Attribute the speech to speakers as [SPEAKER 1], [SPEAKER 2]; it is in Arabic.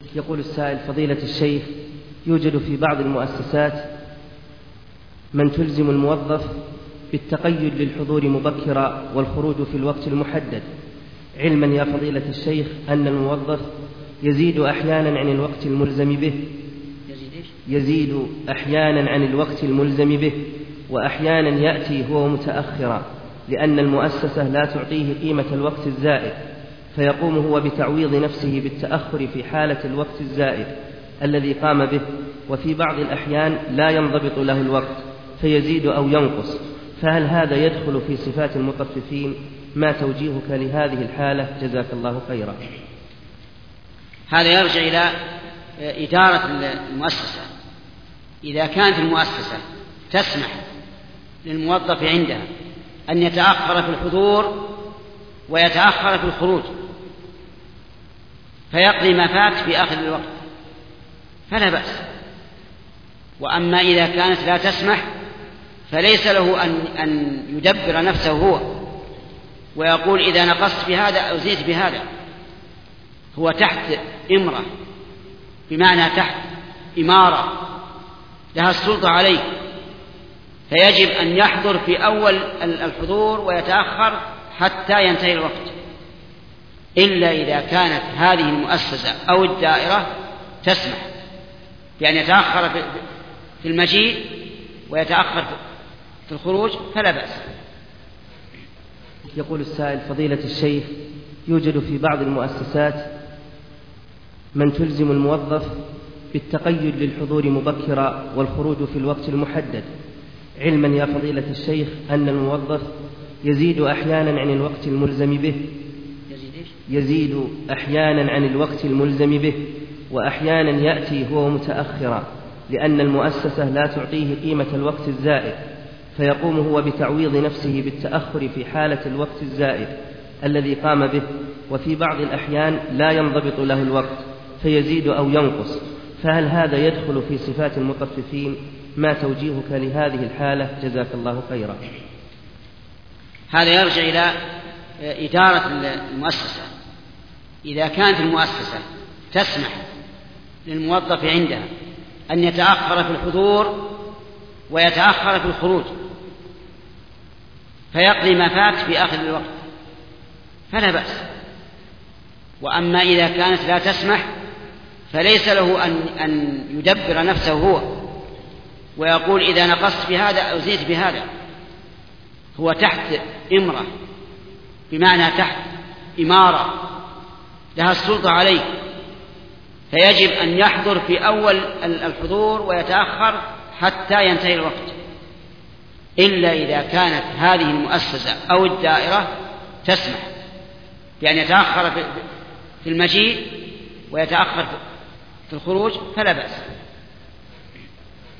[SPEAKER 1] يقول السائل: فضيلة الشيخ، يوجد في بعض المؤسسات من تلزم الموظف بالتقيد للحضور مبكرا والخروج في الوقت المحدد، علما يا فضيلة الشيخ أن الموظف يزيد أحيانا عن الوقت الملزم به وأحيانا يأتي هو متأخرا لأن المؤسسة لا تعطيه قيمة الوقت الزائد، فيقوم هو بتعويض نفسه بالتأخر في حالة الوقت الزائد الذي قام به، وفي بعض الأحيان لا ينضبط له الوقت فيزيد أو ينقص، فهل هذا يدخل في صفات المطففين؟ ما توجيهك لهذه الحالة؟ جزاك الله خيرا.
[SPEAKER 2] هذا يرجع إلى إدارة المؤسسة. إذا كانت المؤسسة تسمح للموظف عندها أن يتأخر في الحضور ويتأخر في الخروج فيقضي ما فات في آخر الوقت فلا بأس. وأما إذا كانت لا تسمح فليس له أن يدبر نفسه هو ويقول إذا نقصت بهذا أو زدت بهذا. هو تحت إمرة، بمعنى تحت إمارة لها السلطة عليه، فيجب أن يحضر في أول الحضور ويتأخر حتى ينتهي الوقت، إلا إذا كانت هذه المؤسسة أو الدائرة تسمح بأن يتأخر في المجيء ويتأخر في الخروج فلا بأس.
[SPEAKER 1] يقول السائل: فضيلة الشيخ، يوجد في بعض المؤسسات من تلزم الموظف بالتقيد للحضور مبكرا والخروج في الوقت المحدد، علما يا فضيلة الشيخ أن الموظف يزيد أحيانا عن الوقت الملزم به وأحيانا يأتي هو متأخرا لأن المؤسسة لا تعطيه قيمة الوقت الزائد، فيقوم هو بتعويض نفسه بالتأخر في حالة الوقت الزائد الذي قام به، وفي بعض الأحيان لا ينضبط له الوقت فيزيد أو ينقص، فهل هذا يدخل في صفات المطففين؟ ما توجيهك لهذه الحالة؟ جزاك الله خيرا.
[SPEAKER 2] هذا يرجع إلى إدارة المؤسسة. إذا كانت المؤسسة تسمح للموظف عندها أن يتأخر في الحضور ويتأخر في الخروج فيقضي ما فات في آخر الوقت فلا بأس. وأما إذا كانت لا تسمح فليس له أن يدبر نفسه هو ويقول إذا نقصت بهذا أو زدت بهذا. هو تحت إمرة، بمعنى تحت إمارة لها السلطة عليه، فيجب أن يحضر في أول الحضور ويتأخر حتى ينتهي الوقت، إلا إذا كانت هذه المؤسسة أو الدائرة تسمح بأن يتأخر في المجيء ويتأخر في الخروج فلا بأس.